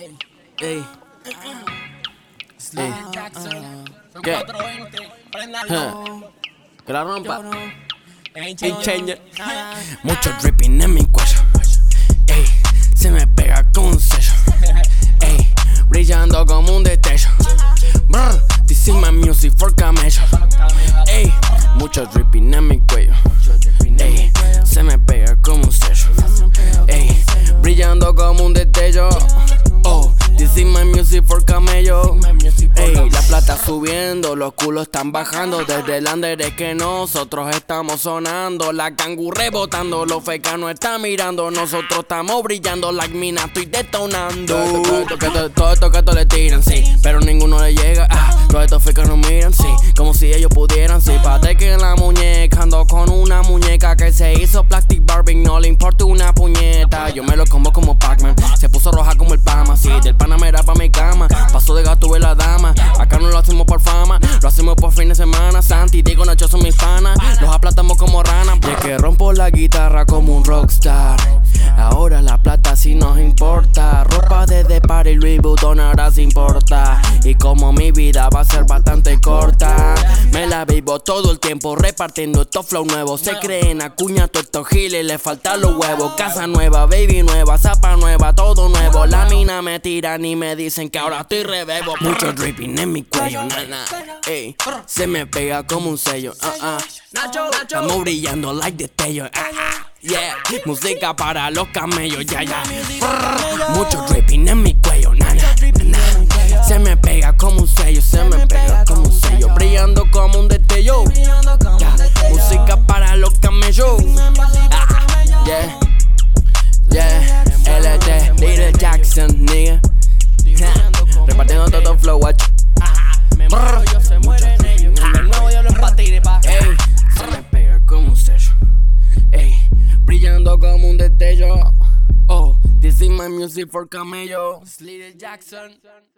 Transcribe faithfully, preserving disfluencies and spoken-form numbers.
Ey. Ey. ¿Qué? Huh. Que la rompa. Ey, changer. Mucho dripping en mi cuello. Ey. Se me pega con un sello. Ey. Brillando como un destello. Brr. This is my music for camello. Ey. Mucho dripping en mi cuello. Ey. Se me pega como un sello. Ey. Brillando como un destello. Oh, this is my music for camello. Ey, la plata subiendo, los culos están bajando. Desde el under es que nosotros estamos sonando. La cangu rebotando, los fecanos están mirando. Nosotros estamos brillando, like mina estoy detonando. Todo esto que todo, todo esto que todo le tiran, sí, pero ninguno le llega. Ah, todos estos fecanos miran, sí, como si ellos pudieran, sí. Pate que la muñeca, ando con una muñeca que se hizo plastic Barbie, no le importa una puñeta. Yo me lo como como Pac-Man, se puso roja como el Pama, sí, del Panamera pa' mi cama. Paso de gato ve la dama, acá no lo hacemos por fama, lo hacemos por fin de semana. Santi, Diego, Nacho son mis panas, los aplatamos como ranas. Y es que rompo la guitarra como un rockstar, ahora la plata sí nos importa. Ropa desde Paris, Louis Vuitton ahora se importa. Y como mi vida va a ser bastante corta, me la vivo todo el tiempo repartiendo estos flow nuevos. Se creen acuña todos estos giles, le faltan los huevos. Casa nueva, baby nueva, zapa nueva, todo nuevo. La mina me tiran y me dicen que ahora estoy rebebo. Mucho dripping en mi cuello, nana. Ey, se me pega como un sello. Uh -uh. Estamos brillando like destello. Uh -uh. Yeah, música para los camellos, ya, ya. Mucho dripping en mi cuello, nana. Se me pega como un sello, se me pega como un sello. Brillando como un destello. Yeah. Música para los camellos. Ah, yeah, yeah. L D, Little Jackson, nigga. Repartiendo todo el flow, watch. Ey, se me pega como un sello. Ey, brillando como un destello. Oh, this is my music for camello. Little Jackson.